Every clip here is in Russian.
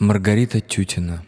Маргарита Тютина.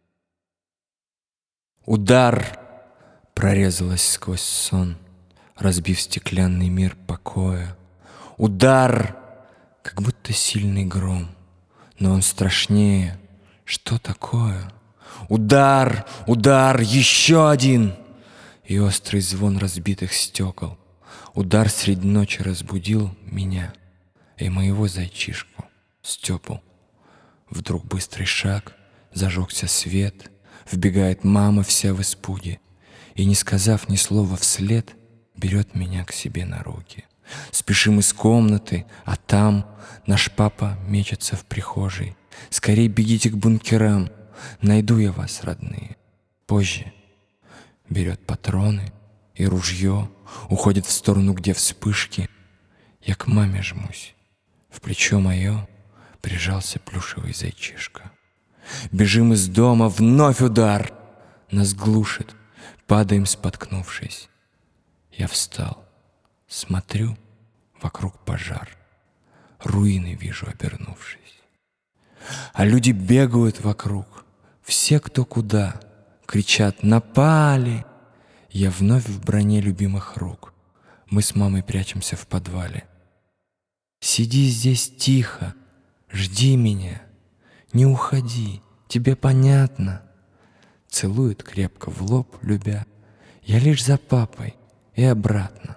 Удар прорезалась сквозь сон, разбив стеклянный мир покоя. Удар, как будто сильный гром, но он страшнее. Что такое? Удар, удар, еще один! И острый звон разбитых стекол. Удар средь ночи разбудил меня и моего зайчишку Степу. Вдруг быстрый шаг, зажегся свет, вбегает мама вся в испуге и, не сказав ни слова вслед, берет меня к себе на руки. Спешим из комнаты, а там наш папа мечется в прихожей. Скорей бегите к бункерам, найду я вас, родные. Позже берет патроны и ружье, уходит в сторону, где вспышки. Я к маме жмусь, в плечо мое прижался плюшевый зайчишка. Бежим из дома, вновь удар нас глушит, падаем, споткнувшись. Я встал, смотрю, вокруг пожар, руины вижу, обернувшись. А люди бегают вокруг, все кто куда, кричат: напали! Я вновь в броне любимых рук. Мы с мамой прячемся в подвале. Сиди здесь тихо, жди меня, не уходи, тебе понятно. Целует крепко в лоб, любя. Я лишь за папой и обратно.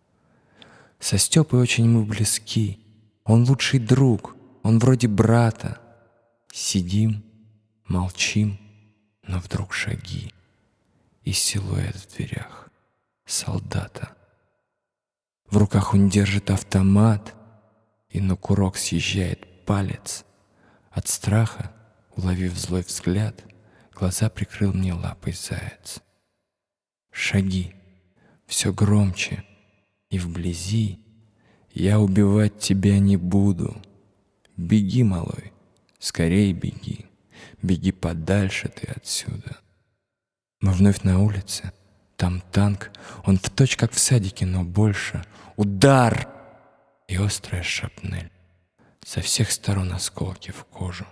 Со Степой очень мы близки. Он лучший друг, он вроде брата. Сидим, молчим, но вдруг шаги и силуэт в дверях солдата. В руках он держит автомат, и на курок съезжает палец. От страха, уловив злой взгляд, глаза прикрыл мне лапой заяц. Шаги все громче, и вблизи: я убивать тебя не буду. Беги, малой, скорей беги, беги подальше ты отсюда. Мы вновь на улице, там танк, он в точь как в садике, но больше. Удар и острая шрапнель, со всех сторон осколки в кожу.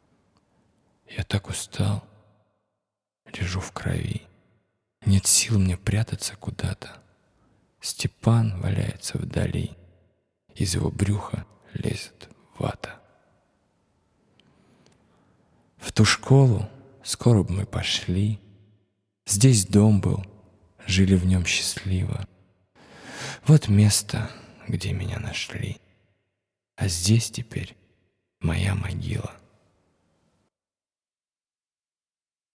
Я так устал, лежу в крови, нет сил мне прятаться куда-то. Степан валяется вдали, из его брюха лезет вата. В ту школу скоро бы мы пошли. Здесь дом был, жили в нем счастливо. Вот место, где меня нашли. А здесь теперь моя могила.